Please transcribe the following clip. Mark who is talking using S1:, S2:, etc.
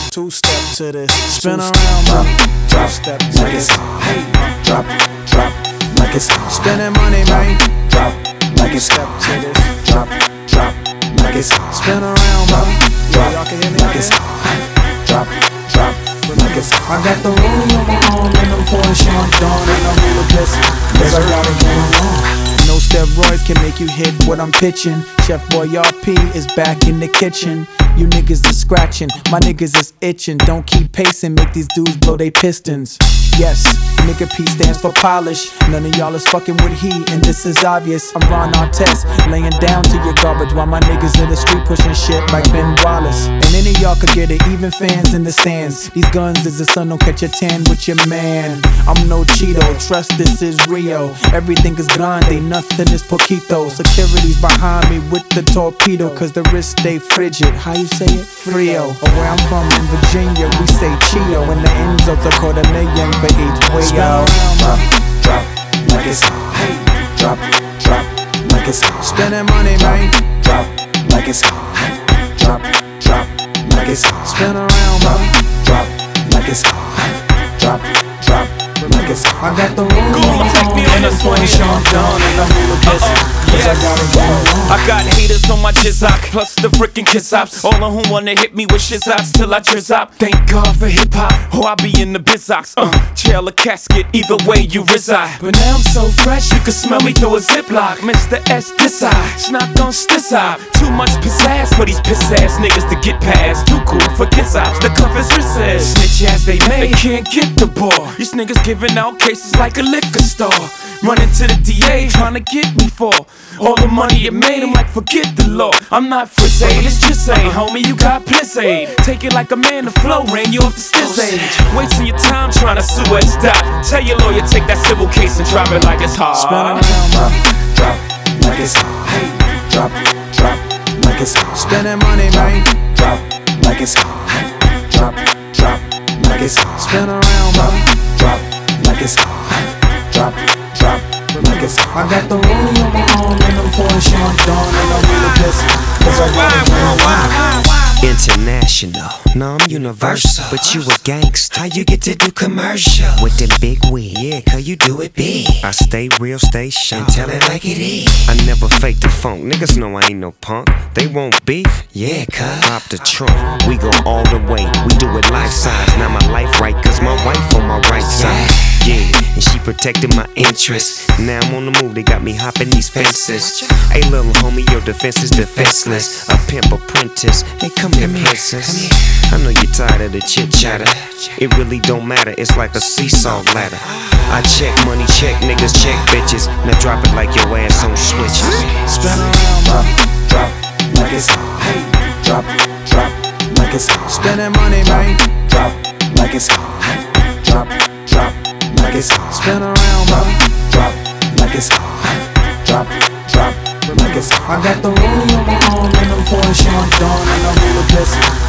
S1: Two-step to this, spin around, two-step to this. Hey,
S2: drop, like it's hot.
S1: Spending money, man.
S2: Drop, like it's
S1: Step
S2: hot.
S1: to this,
S2: Drop, like it's hot.
S1: spin around, man.
S2: Drop,
S1: Y'all can hear me
S2: like
S1: out
S2: it's
S1: there?
S2: hot. Drop, like it's hot.
S1: I got the rollie on my arm and I'm pouring Sean Dawn and I'm really pissed, cause I got it going on. No steroids can make you hit what I'm pitching. Chef Boy RP is back in the kitchen. You niggas is scratching, my niggas is itching. Don't keep pacing, make these dudes blow they pistons. Yes, nigga P stands for polish. None of y'all is fucking with he, and this is obvious. I'm Ron Artest, laying down to your garbage while my niggas in the street pushing shit like Ben Wallace. And any of y'all could get it, even fans in the stands. These guns is the sun, don't catch a tan with your man. I'm no Cheeto, trust this is Rio. Everything is grande, nothing is poquito. Security's behind me with the torpedo, cause the wrist stay frigid. How you say it? Frio. Or where I'm from in Virginia, we say Chio. And the Enzo's a $250,000 for each way out.
S2: Drop, like it's hot.
S1: Hey,
S2: Drop, like it's hot.
S1: spending money, man.
S2: Drop, like it's hot. Drop, like it's hot.
S1: Spin around, man.
S2: Drop, like it's hot. Drop, like it's hot.
S1: I got the rollie
S3: Go on, take me on
S1: and
S3: a
S1: I'm pouring
S3: swing.
S1: Sean Dawn and I'm really pissed, cause I got it going on.
S3: I got haters on my jizzok, plus the freaking kiss ops. All of whom wanna hit me with shizots till I drizzop. Thank God for hip hop, or I be in the bizox. Jail or casket, either way you reside. But now I'm so fresh, you can smell me through a ziplock. Mr. S this side, it's not gon' stiss eye. Too much pizzazz for these piss ass niggas to get past. Too cool for kiss ops, the cuff is recessed. Snitch ass they made, they can't get the ball. These niggas giving out cases like a liquor store. Running to the DA, trying to get me for all the money you made. I'm like, forget the law. I'm not frizzy, let's just say, homie, you got blizzade. Take it like a man, the flow ran you off the stage. Wasting your time trying to sue us, stop. Tell your lawyer, take that civil case and drop it like it's hard.
S1: Spin around,
S2: Drop, like it's hot.
S1: hey,
S2: Drop, like it's hot.
S1: spending money, man.
S2: Drop, like it's hot. Drop, like it's hot.
S1: Spin around, man.
S2: Drop, like it's hot. Drop, like it's hot.
S1: I got the rollie on my arm and I'm pouring Sean Dawn and I'm really pissed, cause I got it going on.
S4: International, no, I'm universal. But you a gangsta, how you get to do commercial? With them big wig, yeah, cause you do it big. I stay real, stay sharp, tell it like it is. I never fake the funk, niggas know I ain't no punk. They want beef, yeah, cuz pop the trunk, we go all the way. We do it life size, now my life right, cause my wife on my right side. Yeah, and she protected my interests. Now I'm on the move, they got me hopping these fences. Hey little homie, your defense is defenseless. A pimp apprentice, hey come here princess. I know you're tired of the chit chatter. It really don't matter, it's like a seesaw ladder. I check money, check niggas, check bitches. Now drop it like your ass on switches.
S1: Spin around, man.
S2: Drop, like it's hot.
S1: Hey,
S2: Drop, like it's hot.
S1: spending money, man.
S2: Drop, like it's hot. Drop, like it's hot.
S1: Spin around, man.
S2: Drop, like it's hot. Drop, like it's hot.
S1: I got the rollie on my arm and I'm pouring Sean Dawn and I'm really pissed,